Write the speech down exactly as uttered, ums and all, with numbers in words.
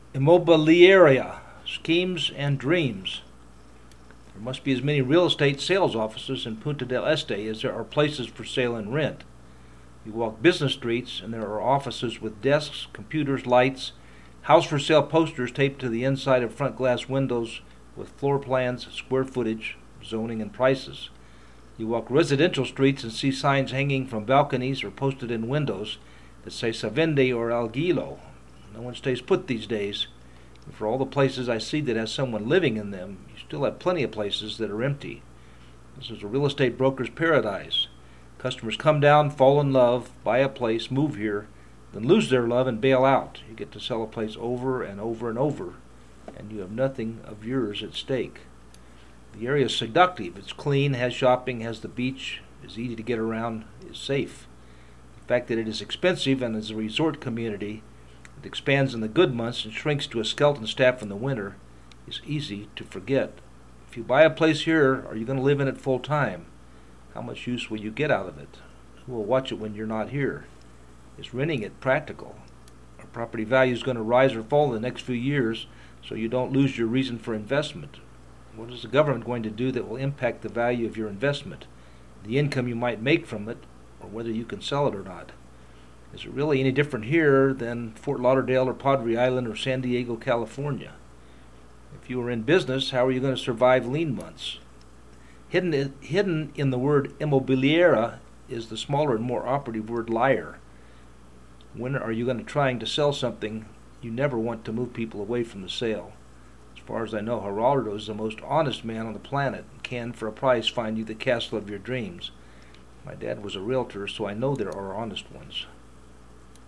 Immobiliaria, schemes and dreams. There must be as many real estate sales offices in Punta del Este as there are places for sale and rent. You walk business streets and there are offices with desks, computers, lights, house for sale posters taped to the inside of front glass windows with floor plans, square footage, zoning, and prices. You walk residential streets and see signs hanging from balconies or posted in windows that say Se Vende or Alquilo. No one stays put these days. And for all the places I see that has someone living in them, you still have plenty of places that are empty. This is a real estate broker's paradise. Customers come down, fall in love, buy a place, move here, then lose their love and bail out. You get to sell a place over and over and over, and you have nothing of yours at stake. The area is seductive. It's clean, has shopping, has the beach, is easy to get around, is safe. The fact that it is expensive and is a resort community that expands in the good months and shrinks to a skeleton staff in the winter is easy to forget. If you buy a place here, are you going to live in it full time? How much use will you get out of it? Who will watch it when you're not here? Is renting it practical? Are property values going to rise or fall in the next few years so you don't lose your reason for investment? What is the government going to do that will impact the value of your investment, the income you might make from it, or whether you can sell it or not? Is it really any different here than Fort Lauderdale or Padre Island or San Diego, California? If you are in business, how are you going to survive lean months? Hidden, hidden in the word immobiliera is the smaller and more operative word liar. When are you going to trying to sell something you never want to move people away from the sale? As far as I know, Geraldo is the most honest man on the planet and can, for a price, find you the castle of your dreams. My dad was a realtor, so I know there are honest ones.